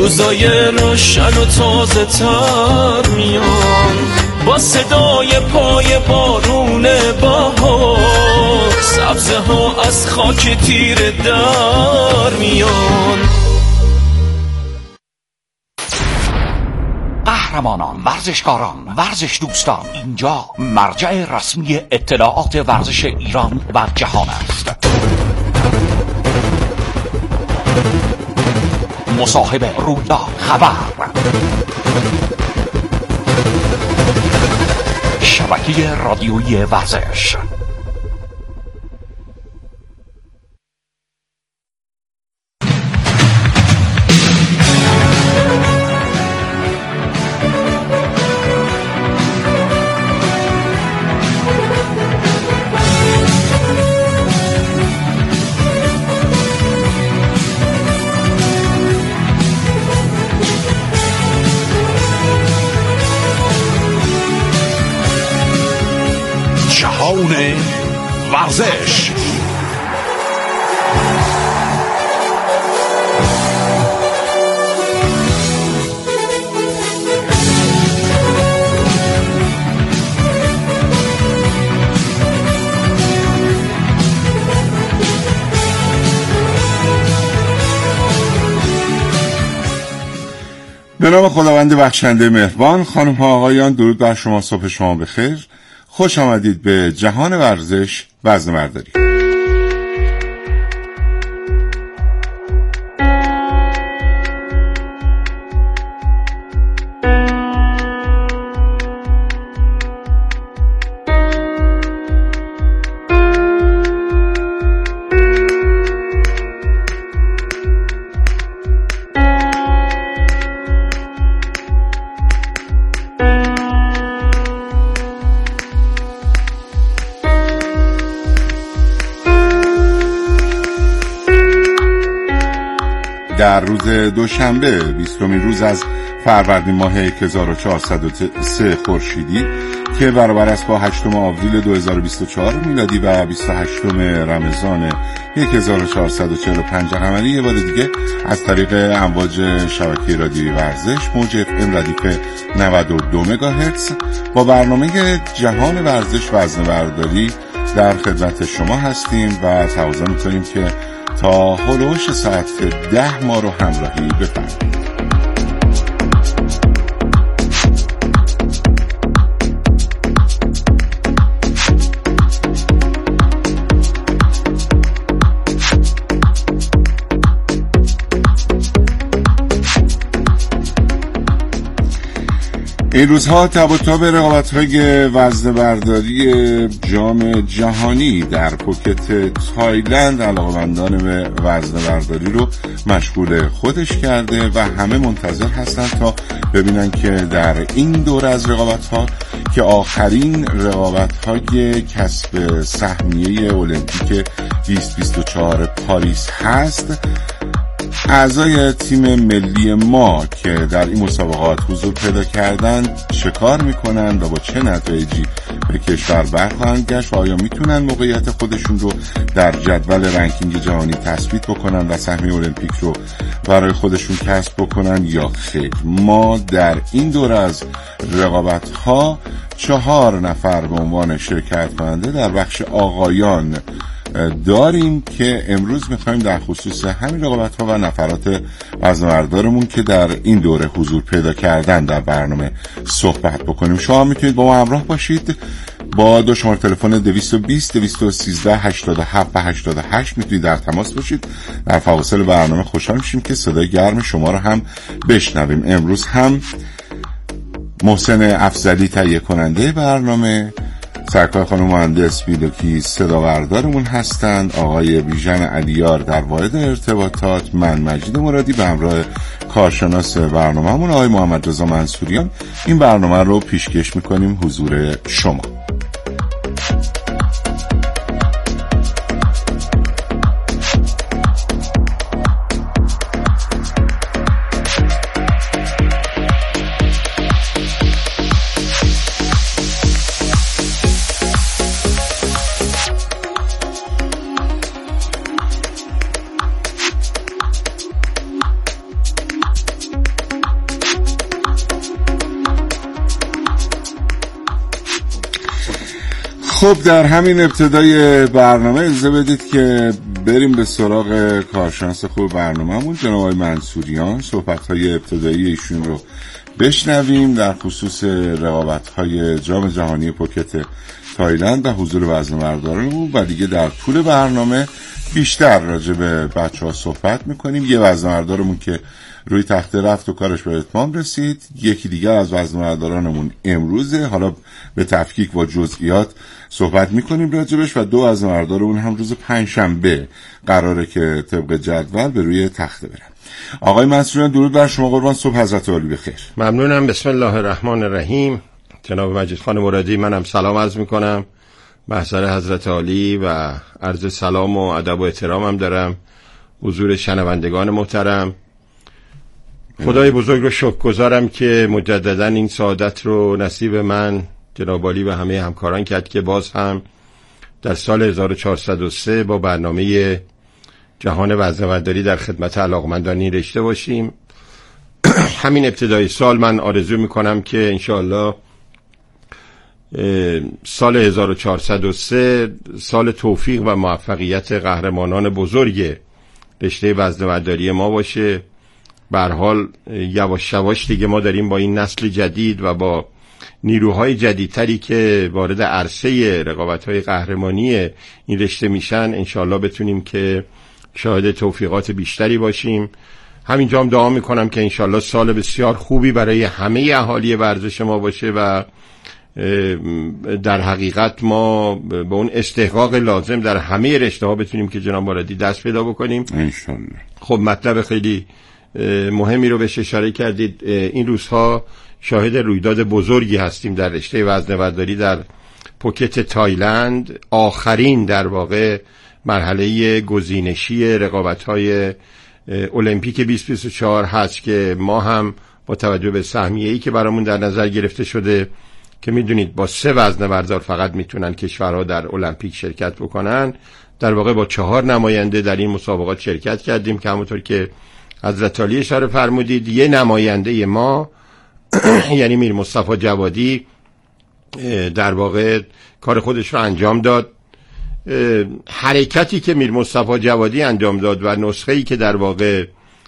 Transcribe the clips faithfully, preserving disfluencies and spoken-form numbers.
روزای روشن و تازه تر میان، با صدای پای بارون بهار، سبزه ها از خاک تیره در میان. قهرمانان، ورزشکاران، ورزش دوستان، اینجا مرجع رسمی اطلاعات ورزش ایران و جهان است. مصاحبه، رویداد، خبر، شبکه رادیویی ورزش. جهان ورزش. به نام خداوند بخشنده مهربان. خانم ها آقایان، درود بر شما، صبح شما بخیر. خوش آمدید به جهان ورزش وزنه‌برداری. در روز دوشنبه بیستمین روز از فروردین ماه هزار و چهارصد و سه خورشیدی که برابر است با هشتم آوریل دو هزار و بیست و چهار میلادی و بیست و هشتم رمضان هزار و چهارصد و چهل و پنج قمری، یه بار دیگه از طریق امواج شبکه رادیویی ورزش موج اف ام ردیف نود و دو مگاهرتز با برنامه جهان ورزش وزنه‌برداری در خدمت شما هستیم و تقاضا می‌کنیم که تا هلوش ساعت ده ما رو همراهی بفرمایید. این روزها تب و تاب رقابت‌های وزنه‌برداری جام جهانی در پوکت تایلند علاقه‌مندان به وزنه‌برداری رو مشغول خودش کرده و همه منتظر هستن تا ببینن که در این دور از رقابت‌ها که آخرین رقابت‌های کسب سهمیه المپیک بیست بیست و چهار پاریس هست، اعضای تیم ملی ما که در این مسابقات حضور پیدا کردند چه کار میکنن و با چه نتایجی به کشور برخواهند گشت و آیا میتونن موقعیت خودشون رو در جدول رنکینگ جهانی تثبیت بکنن و سهمیه المپیک رو برای خودشون کسب بکنن یا خیر. ما در این دور از رقابت ها چهار نفر به عنوان شرکت کننده در بخش آقایان داریم که امروز میخوایم در خصوص همین رقابت ها و نفرات وزنه‌بردارمون که در این دوره حضور پیدا کردن در برنامه صحبت بکنیم. شما میتونید با ما همراه باشید با دو شماره تلفن دویست و بیست دویست و سیزده هشتاد و هفت و هشتاد و هشت میتونید در تماس باشید. در فواصل برنامه خوشحال میشیم که صدای گرم شما رو هم بشنویم. امروز هم محسن افضلی تهیه کننده برنامه، سرکار خانم مهندس بیلوکی صداوردارمون هستند، آقای بیژن علیار در واحد ارتباطات، من مجید مرادی به همراه کارشناس برنامه‌مون آقای محمد رضا منصوریان این برنامه رو پیشکش میکنیم حضور شما. خب در همین ابتدای برنامه اجازه بدید که بریم به سراغ کارشناس خوب برنامه‌مون جناب آقای منصوریان، صحبت‌های ابتدایی ایشون رو بشنویم در خصوص رقابت‌های جام جهانی پوکت تایلند و حضور وزنه‌بردارانمون و دیگه در طول برنامه بیشتر راجع به بچه‌ها صحبت می‌کنیم. یه وزنه‌بردارمون که روی تخته رفت و کارش به اتمام رسید، یکی دیگر از وزنه‌بردارانمون امروزه، حالا به تفکیک و جزئیات صحبت می‌کنیم راجبش، و دو وزنه‌بردارمون هم روز پنجشنبه قراره که طبق جدول به روی تخته برن. آقای منصوریان درود بر شما قربان، صبح حضرت عالی بخیر. ممنونم. بسم الله الرحمن الرحیم. جناب مجید خان مرادی، منم سلام عرض می‌کنم محضر حضرت عالی و عرض سلام و ادب و احترامم دارم حضور شنوندگان محترم. خدای بزرگ رو شکرگزارم که مجددا این سعادت رو نصیب من جناب عالی و همه همکاران کرد که باز هم در سال هزار و چهارصد و سه با برنامه جهان وزنه‌برداری در خدمت علاقمندان رشته باشیم. همین ابتدای سال من آرزو میکنم که انشاءالله سال هزار و چهارصد و سه سال توفیق و موفقیت قهرمانان بزرگ رشته وزنه‌برداری ما باشه. به هر حال یواش یواش دیگه ما داریم با این نسل جدید و با نیروهای جدیدتری که وارد عرصه رقابت‌های قهرمانی این رشته میشن انشاءالله بتونیم که شاهد توفیقات بیشتری باشیم. همینجا هم دعا میکنم که انشاءالله سال بسیار خوبی برای همه اهالی ورزش ما باشه و در حقیقت ما به اون استحقاق لازم در همه رشته ها بتونیم که جناب مرادی دست پیدا بکنیم انشاءالله. خب مطلب خیلی مهمی رو بهش اشاره کردید. این روزها شاهد رویداد بزرگی هستیم در رشته وزنه‌برداری در پوکت تایلند، آخرین در واقع مرحله گزینشی رقابت‌های المپیک بیست بیست و چهار هست که ما هم با توجه به سهمیه‌ای که برامون در نظر گرفته شده که میدونید با سه وزنه‌بردار فقط میتونن کشورها در المپیک شرکت بکنن، در واقع با چهار نماینده در این مسابقات شرکت کردیم که همونطور که حضرت عالی اشاره فرمودید یه نماینده ما یعنی میر مصطفی جوادی در واقع کار خودش رو انجام داد. حرکتی که میر مصطفی جوادی انجام داد و نسخه‌ای که در واقع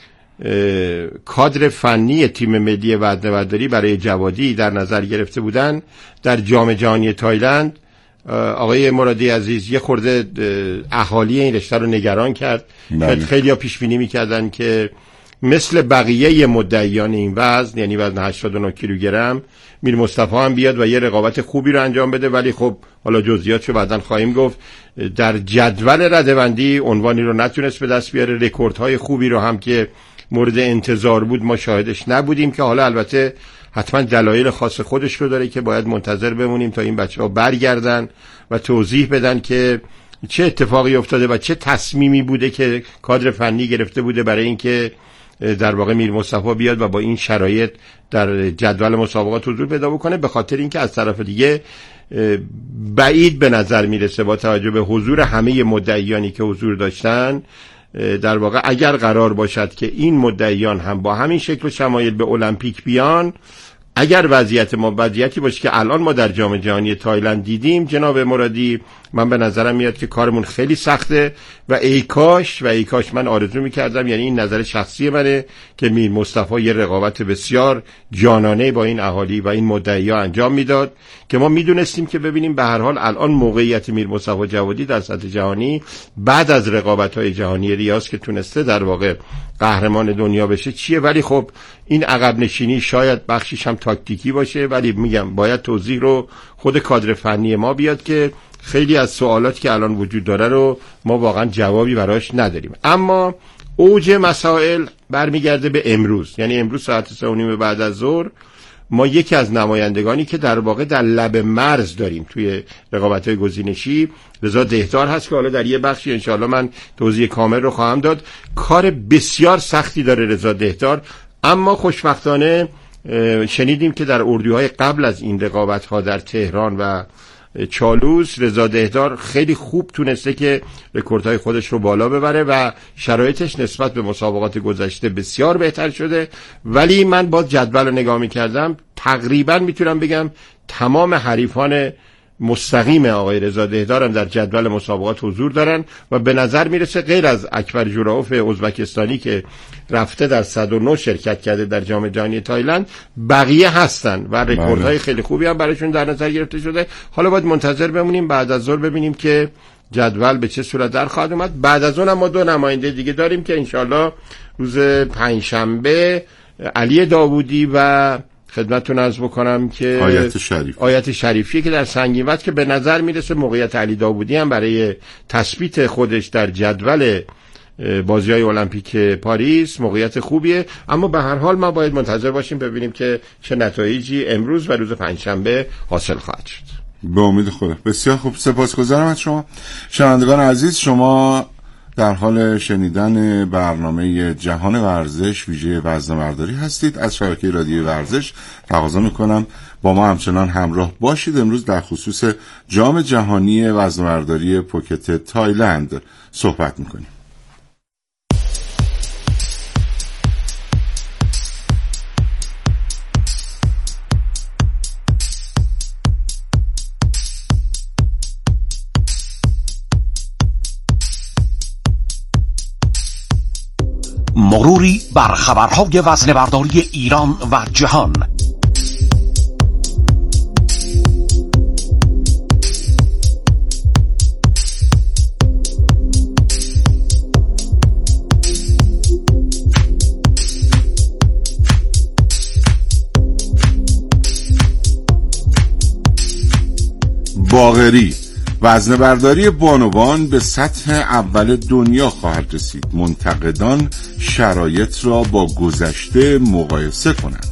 کادر فنی تیم ملی وزنه‌برداری برای جوادی در نظر گرفته بودن در جام جهانی تایلند، آقای مرادی عزیز یه خورده اهالی این رشته رو نگران کرد. بله. خیلی ها پیش بینی می‌کردن که مثل بقیه مدعیان این وزن یعنی وزن هشتاد و نه کیلوگرم میر مصطفی هم بیاد و یه رقابت خوبی رو انجام بده، ولی خب حالا جزئیاتشو بعداً خواهیم گفت. در جدول رده‌بندی عنوانی رو نتونست به دست بیاره، رکوردهای خوبی رو هم که مورد انتظار بود ما شاهدش نبودیم که حالا البته حتما دلایل خاص خودش رو داره که باید منتظر بمونیم تا این بچه‌ها برگردن و توضیح بدن که چه اتفاقی افتاده و چه تصمیمی بوده که کادر فنی گرفته بوده برای اینکه در واقع میر مصطفی بیاد و با این شرایط در جدول مسابقات حضور پیدا بکنه. به خاطر اینکه از طرف دیگه بعید به نظر میرسه با توجه به حضور همه مدعیانی که حضور داشتن، در واقع اگر قرار باشد که این مدعیان هم با همین شکل و شمایل به المپیک بیان، اگر وضعیت ما وضعیتی باشه که الان ما در جام جهانی تایلند دیدیم جناب مرادی، من به نظرم میاد که کارمون خیلی سخته و ای کاش و ای کاش من آرزو میکردم، یعنی این نظر شخصی منه، که میر مصطفی یه رقابت بسیار جانانه با این اهالی و این مدعی‌ها انجام میداد که ما میدونستیم که ببینیم به هر حال الان موقعیت میر مصطفی جوادی در سطح جهانی بعد از رقابت‌های جهانی ریاض که تونسته در واقع قهرمان دنیا بشه چیه. ولی خب این عقب نشینی شاید بخشش هم تاکتیکی باشه، ولی میگم باید توضیح رو خود کادر فنی ما بیاد که خیلی از سوالاتی که الان وجود داره رو ما واقعا جوابی براش نداریم. اما اوج مسائل برمیگرده به امروز، یعنی امروز ساعت سه و نیم بعد از ظهر ما یکی از نمایندگانی که در واقع در لب مرز داریم توی رقابت‌های گزینشی، رضا دهدار هست که حالا در یه بخشی انشاءالله من توضیح کامل رو خواهم داد. کار بسیار سختی داره رضا دهدار، اما خوشبختانه شنیدیم که در اردوهای قبل از این رقابت‌ها در تهران و چالوس رضا دهدار خیلی خوب تونسته که رکوردهای خودش رو بالا ببره و شرایطش نسبت به مسابقات گذشته بسیار بهتر شده. ولی من باز جدول رو نگاه می‌کردم، تقریبا میتونم بگم تمام حریفان مستقیم آقای رضا دهدارم در جدول مسابقات حضور دارن و به نظر میرسه غیر از اکبر جوراوف ازبکستانی که رفته در صد و نه شرکت کرده در جام جهانی تایلند، بقیه هستن و رکوردهای خیلی خوبی هم برایشون در نظر گرفته شده. حالا باید منتظر بمونیم بعد از ظهر ببینیم که جدول به چه صورت در خواهد اومد. بعد از اون هم ما دو نماینده دیگه داریم که انشالله روز پنجشنبه علی داوودی و خدمتتون عرض بکنم که آیت شریف آیت شریفی که در سنگین وزن که به نظر میرسه موقعیت علی داوودی هم برای تثبیت خودش در جدول بازی‌های المپیک پاریس موقعیت خوبیه. اما به هر حال ما باید منتظر باشیم ببینیم که چه نتایجی امروز و روز پنجشنبه حاصل خواهد شد. به امید خدا. بسیار خوب، سپاسگزارم از شما شنوندگان عزیز. شما در حال شنیدن برنامه جهان ورزش ویژه وزنه‌برداری هستید از شبکه رادیوی ورزش. تقاضا میکنم با ما همچنان همراه باشید. امروز در خصوص جام جهانی وزنه‌برداری پوکت تایلند صحبت میکنیم. مروری بر خبرهای وزنه‌برداری ایران و جهان. باقری: وزنه‌برداری بانوان به سطح اول دنیا خواهد رسید. منتقدان شرایط را با گذشته مقایسه کنند.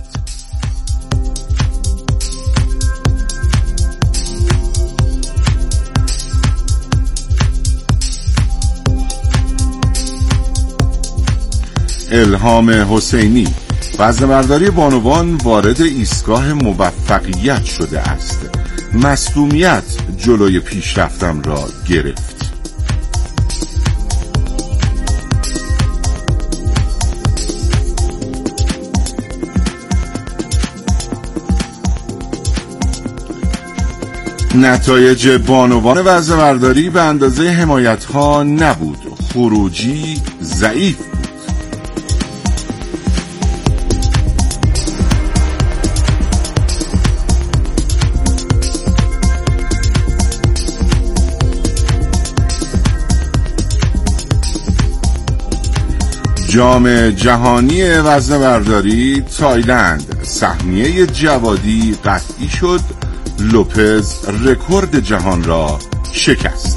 الهام حسینی: وزنه‌برداری بانوان وارد ایستگاه موفقیت شده است. مصدومیت جلوی پیشرفتم را گرفت. نتایج بانوان وزنه‌برداری به اندازه حمایت‌ها نبود. خروجی ضعیف بود. جام جهانی وزنه‌برداری تایلند: سهمیه جوادی قطعی شد. لوپز رکورد جهان را شکست.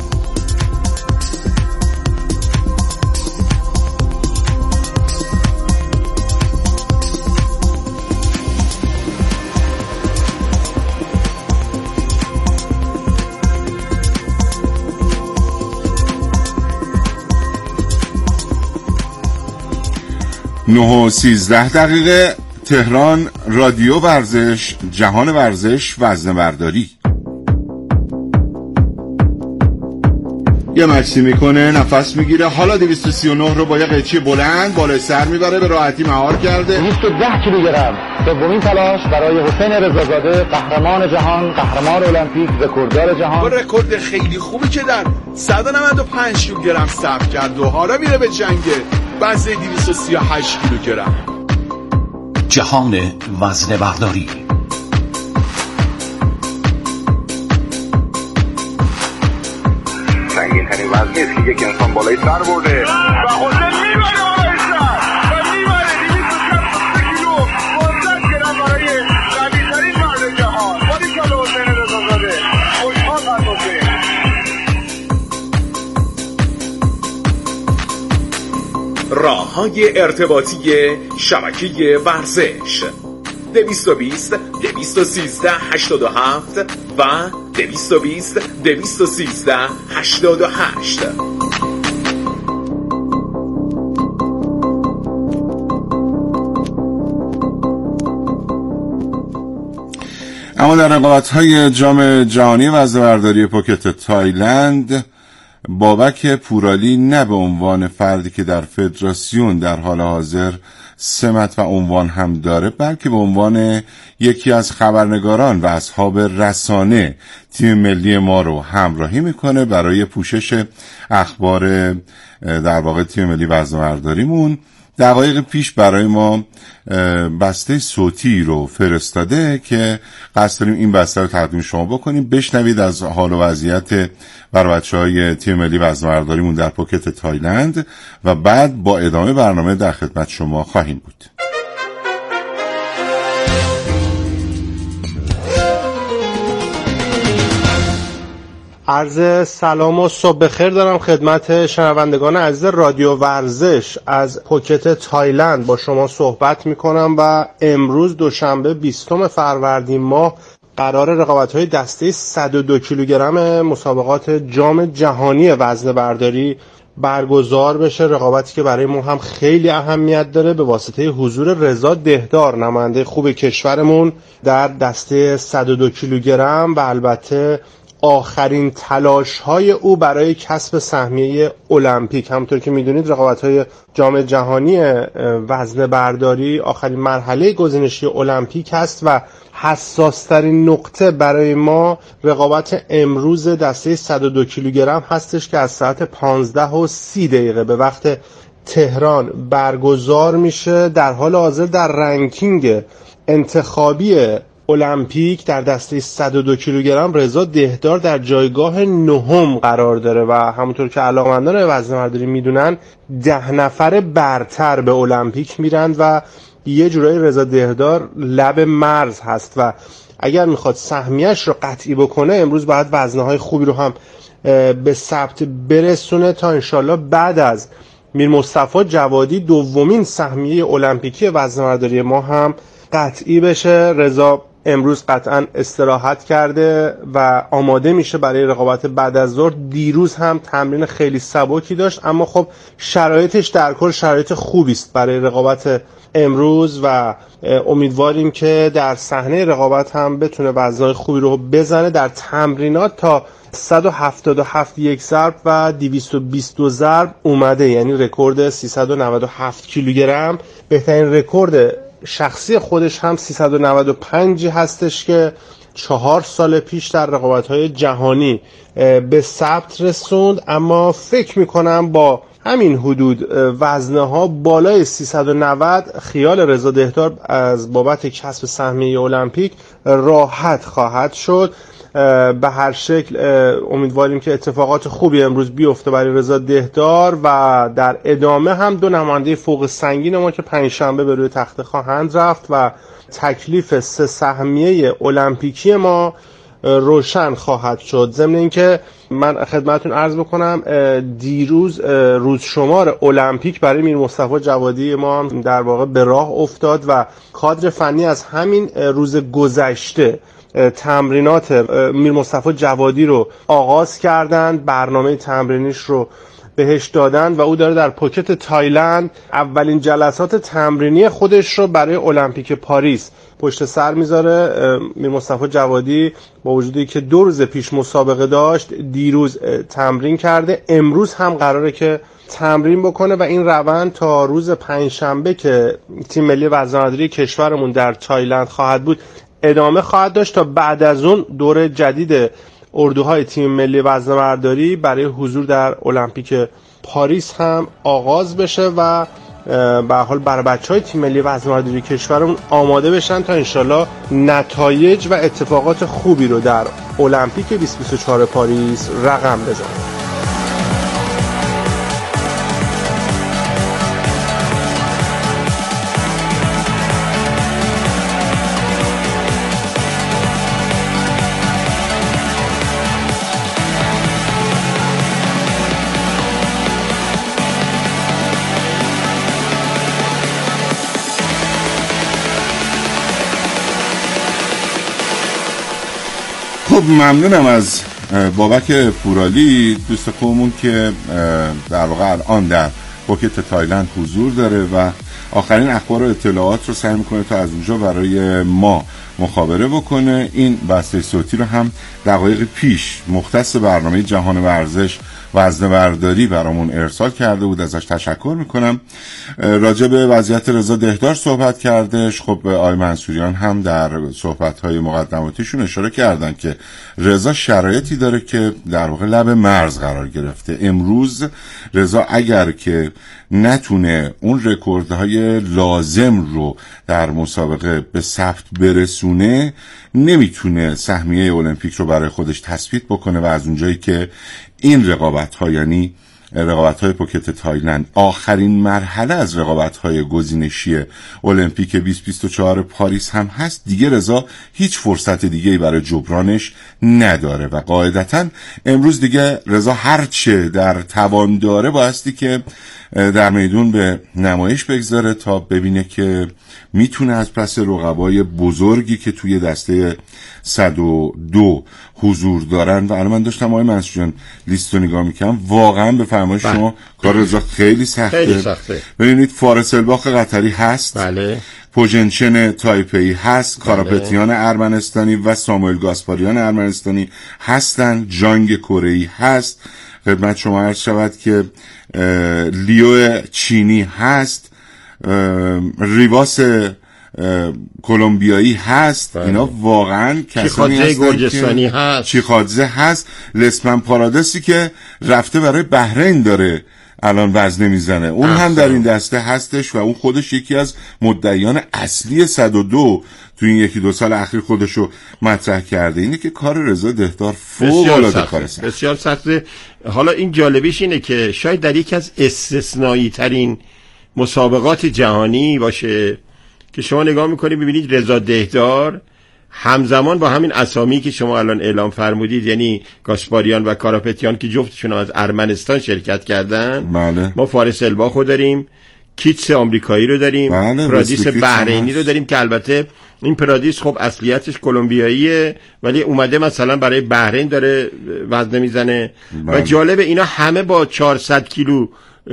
نه و سیزده دقیقه تهران. رادیو ورزش، جهان ورزش، وزنه‌برداری. یه مکسی میکنه، نفس میگیره. حالا دویست و سی و نه رو با یه قیچی بلند بالای سر میبره، به راحتی مهار کرده. دویست و ده کیلوگرم سومین تلاش برای حسین رضازاده، قهرمان جهان، قهرمان المپیک، رکورددار جهان. با رکورد خیلی خوبی که در صد و نود و پنج کیلوگرم ثبت کرد و حالا میره به جنگ وزن دویست و سی و هشت کیلوگرم. جهان وزنه‌برداری. سنگین ترین وزنی است که یک انسان بالای سر برده و حسین میبره بالای سر و میبره دویست و شصت کیلو پانصد گرم برای قوی ترین مرد جهان. باریکلا حسین رضازاده، خوشحال از حسین. راه‌های ارتباطی شبکه ورزش: دویست و بیست دویست و سیزده هشتاد و هفت و دویست و بیست دویست و سیزده هشتاد و هشت. اما در رقابت‌های جام جهانی وزنه‌برداری پوکت تایلند، بابک پورالی نه به عنوان فردی که در فدراسیون در حال حاضر سمت و عنوان هم داره، بلکه به عنوان یکی از خبرنگاران و اصحاب رسانه تیم ملی ما رو همراهی میکنه برای پوشش اخبار در واقع تیم ملی وزنه‌برداریمون. دقایق پیش برای ما بسته صوتی رو فرستاده که قصد داریم این بسته رو تقدیم شما بکنیم. بشنوید از حال و وضعیت برای بچه‌های تیم ملی وزنه‌برداریمون در پوکت تایلند و بعد با ادامه برنامه در خدمت شما خواهیم بود. عرض سلام و صبح بخیر دارم خدمت شنوندگان عزیز رادیو ورزش. از پوکت تایلند با شما صحبت میکنم و امروز دوشنبه بیستم فروردین ماه قرار رقابت‌های دسته صد و دو کیلوگرم مسابقات جام جهانی وزنه برداری برگزار بشه. رقابتی که برای ما هم خیلی اهمیت داره به واسطه حضور رضا دهدار، نماینده خوب کشورمون در دسته صد و دو کیلوگرم و البته آخرین تلاش های او برای کسب سهمیه المپیک. همونطور که میدونید رقابت های جام جهانی وزنه برداری آخرین مرحله گزینشی المپیک هست و حساس ترین نقطه برای ما رقابت امروز دسته صد و دو کیلوگرم هستش که از ساعت پانزده و سی دقیقه به وقت تهران برگزار میشه. در حال حاضر در رنکینگ انتخابی المپیک در دسته صد و دو کیلوگرم رضا دهدار در جایگاه نهم قرار داره و همونطور که علاقه‌مندان وزنه‌برداری میدونن ده نفر برتر به المپیک میرند و یه جورایی رضا دهدار لب مرز هست و اگر میخواد سهمیه‌اش رو قطعی بکنه امروز باید وزنه‌های خوبی رو هم به ثبت برسونه تا انشالله بعد از میر مصطفی جوادی دومین سهمیه المپیکی وزنه‌برداری ما هم قطعی بشه. رضا امروز قطعا استراحت کرده و آماده میشه برای رقابت بعد از ظهر. دیروز هم تمرین خیلی سبکی داشت اما خب شرایطش در کل شرایط خوبی است برای رقابت امروز و امیدواریم که در صحنه رقابت هم بتونه وزنهای خوبی رو بزنه. در تمرینات تا صد و هفتاد و هفت یک ضرب و دویست و بیست و دو ضرب اومده، یعنی رکورد سیصد و نود و هفت کیلوگرم. بهترین رکورد شخصی خودش هم سیصد و نود و پنج هستش که چهار سال پیش در رقابت‌های جهانی به ثبت رسوند، اما فکر میکنم با همین حدود وزنه ها بالای سیصد و نود خیال رضا دهدار از بابت کسب سهمیه المپیک راحت خواهد شد. به هر شکل امیدواریم که اتفاقات خوبی امروز بیفته برای رضا دهدار و در ادامه هم دو نماینده فوق سنگین ما که پنجشنبه به روی تخته خواهند رفت و تکلیف سه سهمیه المپیکی ما روشن خواهد شد. ضمن اینکه من خدمتتون عرض بکنم دیروز روز شمار المپیک برای میر مصطفی جوادی ما هم در واقع به راه افتاد و کادر فنی از همین روز گذشته تمرینات میر مصطفی جوادی رو آغاز کردند، برنامه تمرینیش رو بهش دادن و او داره در پوکت تایلند اولین جلسات تمرینی خودش رو برای المپیک پاریس پشت سر میذاره. میر مصطفی جوادی با وجودی که دو روز پیش مسابقه داشت دیروز تمرین کرده، امروز هم قراره که تمرین بکنه و این روند تا روز پنجشنبه که تیم ملی وزنه‌برداری کشورمون در تایلند خواهد بود ادامه خواهد داشت تا بعد از اون دور جدید اردوهای تیم ملی وزنه‌برداری برای حضور در المپیک پاریس هم آغاز بشه و به هر حال برای بچهای تیم ملی وزنه‌برداری کشورمون آماده بشن تا انشالله نتایج و اتفاقات خوبی رو در المپیک بیست و بیست و چهار پاریس رقم بزنن. خب ممنونم از بابک پورالی دوست خوبمون که در واقع الان در پوکت تایلند حضور داره و آخرین اخبار و اطلاعات رو سعی میکنه تا از اونجا برای ما مخابره بکنه. این بسته صوتی رو هم دقایق پیش مختص برنامه جهان ورزش و وزنه‌برداری برامون ارسال کرده بود، ازش تشکر میکنم. راجع به وضعیت رضا دهدار صحبت کردش. خب آقای منصوریان هم در صحبت‌های مقدماتیشون اشاره کردن که رضا شرایطی داره که در واقع لب مرز قرار گرفته. امروز رضا اگر که نتونه اون رکوردهای لازم رو در مسابقه به ثبت برسونه، نمیتونه سهمیه المپیک رو برای خودش تثبیت بکنه و از اونجایی که این رقابت‌ها، یعنی رقابت‌های پوکت تایلند، آخرین مرحله از رقابت‌های گزینشی المپیک بیست بیست و چهار پاریس هم هست، دیگه رضا هیچ فرصت دیگه‌ای برای جبرانش نداره و قاعدتاً امروز دیگه رضا هرچه در توان داره بایستی که در میدون به نمایش بگذاره تا ببینه که میتونه از پس رقبای بزرگی که توی دسته صد و دو حضور دارن. و الان من داشتم آقای منصوریان لیست رو نگاه میکنم، واقعا به فرمایش شما کار رضا خیلی سخته. خیلی سخته. ببینید فارس الباق قطری هست، بله. پوجنچن تایپی هست، بله. کاراپتیان ارمنستانی و ساموئل گاسپاریان ارمنستانی هستن، جانگ کره‌ای هست. خدمت شما عرض شود که لیو چینی هست، ریواس کلمبیایی هست، بله. اینا واقعا کسانی هستن گرجستانی هست، چیخادزه هست، لسمن پارادسی که رفته برای بحرین داره الان وزنه میزنه، اون هم در این دسته هستش و اون خودش یکی از مدعیان اصلی صد و دو تو این یکی دو سال اخیر خودشو مطرح کرده. اینه که کار رضا دهدار فوق العاده کار سخته، بسیار سخته. حالا این جالبیش اینه که شاید در یکی از استثنایی ترین مسابقات جهانی باشه که شما نگاه میکنید ببینید رضا دهدار همزمان با همین اسامی که شما الان اعلام فرمودید، یعنی گاسپاریان و کاراپتیان که جفتشون از ارمنستان شرکت کردن، بله. ما فارس الباخو داریم، کیتس آمریکایی رو داریم، بله. پرادیس بحرینی رو داریم که البته این پرادیس خب اصلیتش کلمبیاییه ولی اومده مثلا برای بحرین داره وزنه میزنه، بله. و جالب اینا همه با چهارصد کیلو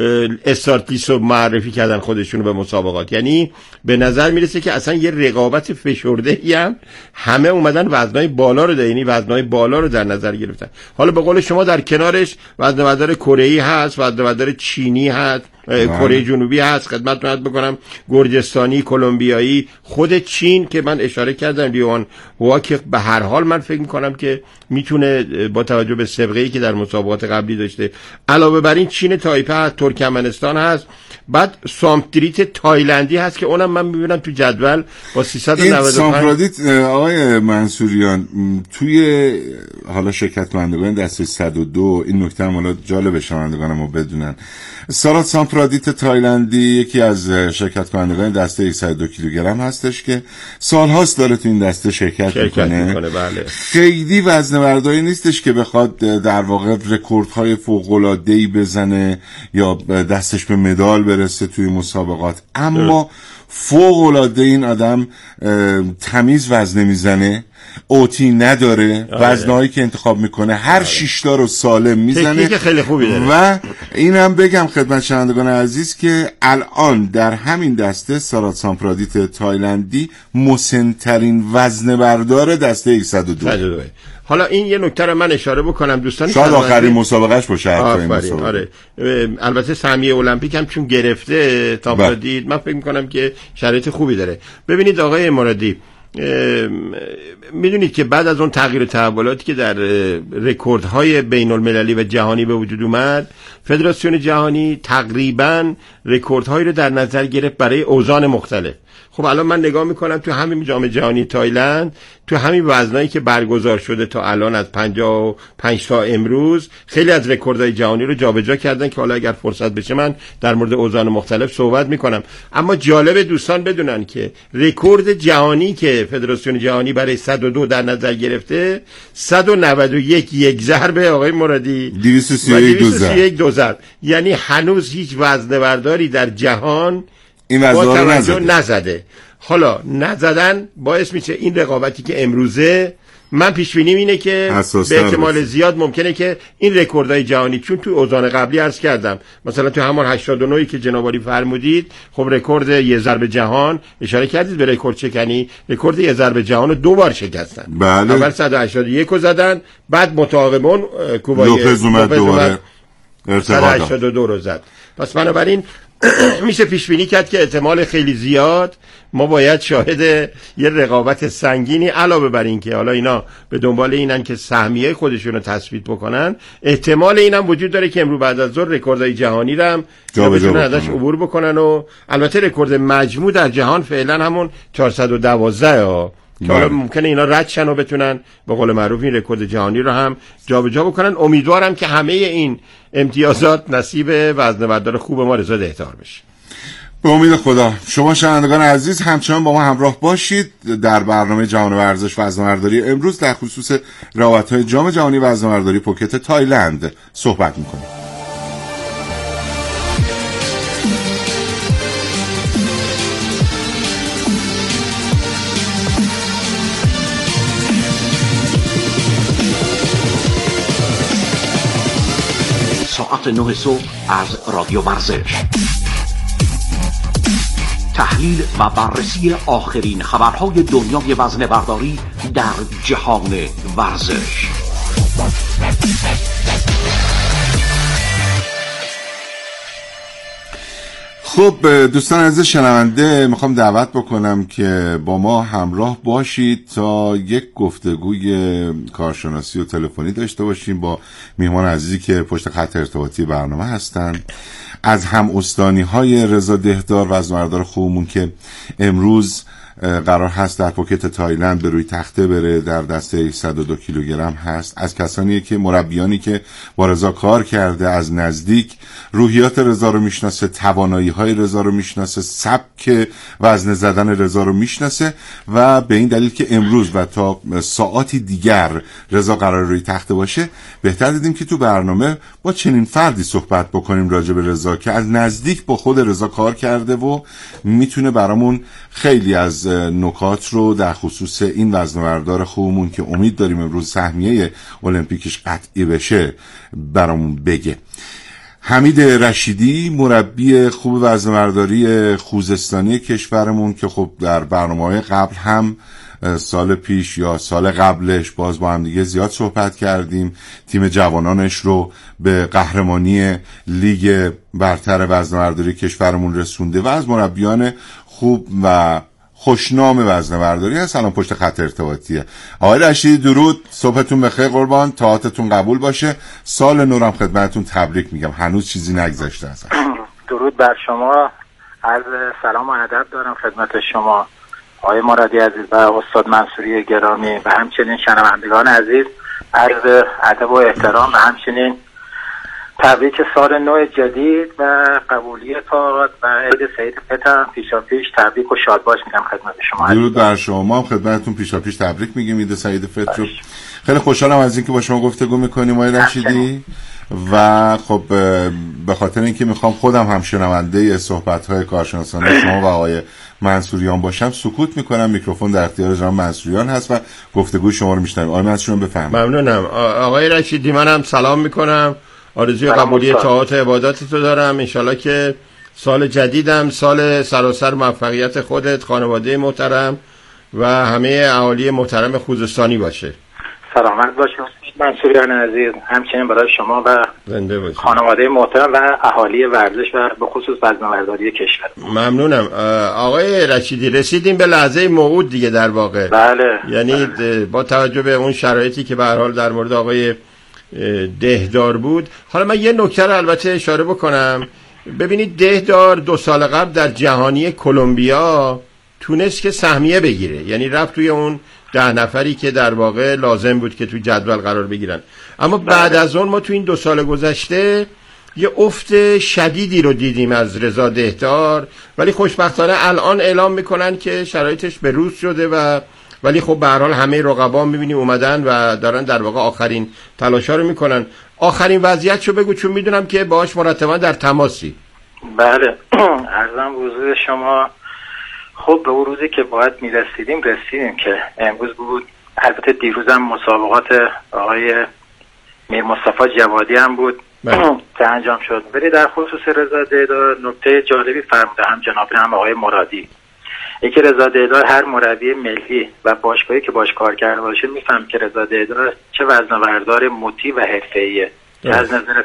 استارتیس رو معرفی کردن خودشون به مسابقات. یعنی به نظر میرسه که اصلا یه رقابت فشرده ای هم همه اومدن وزنای بالا رو، یعنی وزنای بالا رو در نظر گرفتن. حالا به قول شما در کنارش وزنه‌بردار کره‌ای هست، وزنه‌بردار چینی هست، کره جنوبی هست، خدمتتون عرض بکنم گرجستانی، کلمبیایی، خود چین که من اشاره کردم لیوان هوا که به هر حال من فکر میکنم که میتونه با توجه به سابقه‌ای که در مسابقات قبلی داشته. علاوه بر این چین تایپه هست، ترکمنستان هست، بعد سامپرادیت تایلندی هست که اونم من میبینم تو جدول با سیصد و نود و پنج. این سامپرادیت آقای منصوریان توی حالا شرکت کنندگان دسته صد و دو، این نکته هم حالا جالب شنوندگانمو بدونن، سارات سامپرادیت تایلندی یکی از شرکت کنندگان دسته صد و دو کیلوگرم هستش که سالهاست داره تو این دسته شرکت, شرکت میکنه, میکنه بله. خیلی وزنه‌برداری نیستش که بخواد در واقع رکوردهای فوق‌العاده‌ای بزنه یا دستش به مدال برسه توی مسابقات، اما فوق‌العاده این آدم تمیز وزنه میزنه، اوتی نداره، وزنهایی که انتخاب میکنه هر آره. شیشتا رو سالم میزنه، تکنیک خیلی خوبی داره. و اینم بگم خدمت شنوندگان عزیز که الان در همین دسته سارات سامپرادیت تایلندی مسن‌ترین وزنه بردار دسته صد و دو. حالا این یه نکته رو من اشاره بکنم دوستان، شاید آخرین مسابقهش باشه. آره. البته سهمیه المپیک هم چون گرفته تا بعدید من فکر میکنم که شرایط خوبی داره. ببینید آقای مرادی، میدونید که بعد از اون تغییر تحولاتی که در رکوردهای بین المللی و جهانی به وجود اومد، فدراسیون جهانی تقریبا رکوردهایی رو در نظر گرفت برای اوزان مختلف. خب الان من نگاه میکنم تو همین جام جهانی تایلند، تو همین وزنایی که برگزار شده تا الان از پنجاه و پنج تا امروز، خیلی از رکوردهای جهانی رو جابجا کردن که حالا اگر فرصت بشه من در مورد اوزان مختلف صحبت میکنم. اما جالب دوستان بدونن که رکورد جهانی که فدراسیون جهانی برای صد و دو در نظر گرفته صد و نود و یک یک ضربه آقای مرادی، دویست و سی و یک دو ضرب. یعنی هنوز هیچ وزنه برداری در جهان این وزنه رو نزده. نزده. حالا نزدن باعث میشه این رقابتی که امروزه من پیش بینیم اینه که به احتمال زیاد ممکنه که این رکوردهای جهانی، چون تو اوزان قبلی عرض کردم مثلا تو همون هشتاد و نه که جناب عالی فرمودید، خب رکورد یه ضرب جهان اشاره کردید به رکورد شکنی، رکورد یه ضرب جهان رو دو بار شکستن. بله. اول صد و هشتاد و یک رو زدن، بعد متعاقبون کوبای لوپز اومد دوباره ارتقا صد و هشتاد و دو رو زد. پس بنابراین میشه پیش بینی کرد که احتمال خیلی زیاد ما باید شاهد یه رقابت سنگینی، علاوه بر این که حالا اینا به دنبال اینن که سهمیه خودشون رو تثبیت بکنن، احتمال اینم وجود داره که امروز بعد از ظهر رکوردهای جهانی رو هم جابجا ازش عبور بکنن. و البته رکورد مجموع در جهان فعلا همون چهارصد و دوازده ها که حالا ممکنه اینا رد شن و بتونن به قول معروف این رکورد جهانی رو هم جابجا بکنن. امیدوارم که همه این امتیازات نصیب وزنه‌بردار خوب ما رضا دهدار بشه. به امید خدا. شما شنوندگان عزیز همچنان با ما همراه باشید در برنامه جهان ورزش وزنه‌برداری. امروز در خصوص رقابت‌های جام جهانی وزنه‌برداری پوکت تایلند صحبت می‌کنیم. ساعت نه صبح از رادیو ورزش، تحلیل و بررسی آخرین خبرهای دنیای وزنه‌برداری در جهان ورزش. خب دوستان عزیز شنونده، میخوام دعوت بکنم که با ما همراه باشید تا یک گفتگوی کارشناسی و تلفنی داشته باشیم با میهمان عزیزی که پشت خط ارتباطی برنامه هستند، از هم استانی های رضا دهدار وزنه‌بردار خوبمون که امروز قرار هست در پوکت تایلند به روی تخته بره، در دسته صد و دو کیلوگرم هست. از کسانی که مربیانی که با رضا کار کرده، از نزدیک روحیات رضا رو میشناسه، توانایی های رضا رو میشناسه، سبک وزن زدن رضا رو میشناسه و به این دلیل که امروز و تا ساعاتی دیگر رضا قرار روی تخته باشه، بهتر دیدیم که تو برنامه با چنین فردی صحبت بکنیم راجع به رضا که از نزدیک با خود رضا کار کرده و میتونه برامون خیلی از نکات رو در خصوص این وزنه‌بردار خوبمون که امید داریم امروز سهمیه المپیکش قطعی بشه برامون بگه. حمید رشیدی مربی خوب وزنه‌برداری خوزستانی کشورمون که خب در برنامه‌های قبل هم سال پیش یا سال قبلش باز با هم دیگه زیاد صحبت کردیم، تیم جوانانش رو به قهرمانی لیگ برتر وزنه‌برداری کشورمون رسونده و از مربیان خوب و خوشنام وزنه‌برداری هست. الان پشت خط ارتباطیه. آقای رشیدی درود، صبحتون بخیر قربان، طاعتتون قبول باشه. سال نورم خدمتتون تبریک میگم، هنوز چیزی نگذشته ازش. درود بر شما، عرض سلام و ادب دارم خدمت شما آقای مرادی عزیز و استاد منصوری گرامی و همچنین شنوندگان عزیز. عرض ادب و احترام و همچنین تبریک سال نو جدید و قبولی طاعات و عید سعید فطر پیشا پیش تبریک و شادباش میگم خدمت شما. درود بر شما، ما هم خدمتتون پیشا پیش تبریک میگیم عید سعید فطر. خیلی خوشحالم از اینکه با شما گفتگو میکنیم آقای رشیدی و خب به خاطر اینکه میخوام خودم هم شنونده صحبت‌های کارشناسانه شما و آقای منصوریان باشم سکوت میکنم. میکروفون در اختیار جناب منصوریان هست و گفتگوی شما رو میشنویم. آقای منصوریان بفرمایید. ممنونم آقای رشیدی، منم سلام میکنم، آرزوی قبولی طاعات و عبادات تو دارم. انشالله که سال جدیدم سال سراسر موفقیت خودت، خانواده محترم و همه اهالی محترم خوزستانی باشه. سلامت باشید منصوریان عزیز، همچنین برای شما و خانواده محترم و اهالی ورزش و به خصوص وزنه‌برداری کشور. ممنونم آقای رشیدی. رسیدیم به لحظه موعود دیگه در واقع. بله. یعنی بله. با توجه به اون شرایطی که به هر حال در مورد آقای دهدار بود، حالا من یه نکته رو البته اشاره بکنم. ببینید دهدار دو سال قبل در جهانی کلمبیا تونست که سهمیه بگیره، یعنی رفت توی اون ده نفری که در واقع لازم بود که توی جدول قرار بگیرن. اما بله. بعد از اون ما تو این دو سال گذشته یه افت شدیدی رو دیدیم از رضا دهدار، ولی خوشبختانه الان اعلام میکنن که شرایطش به روز شده و ولی خب به هر حال همه رقبا میبینی اومدن و دارن در واقع آخرین تلاشا رو میکنن. آخرین وضعیتشو بگو چون میدونم که باهاش مرتبا در تماسی. بله عرضم حضور شما. خب به اون روزی که باید میرسیدیم رسیدیم که امروز بود. البته دیروزم مسابقات آقای میر مصطفی جوادی هم بود که انجام شد. ولی در خصوص رضا دهدار نکته جالبی فرموده هم جناب هم آقای مرادی. یکی رضا دهدار هر مربی ملی و باشگاهی که باش کار کرده باشه میفهم که رضا دهدار چه وزنه‌بردار مطیع و حرفه‌ایه. از نظر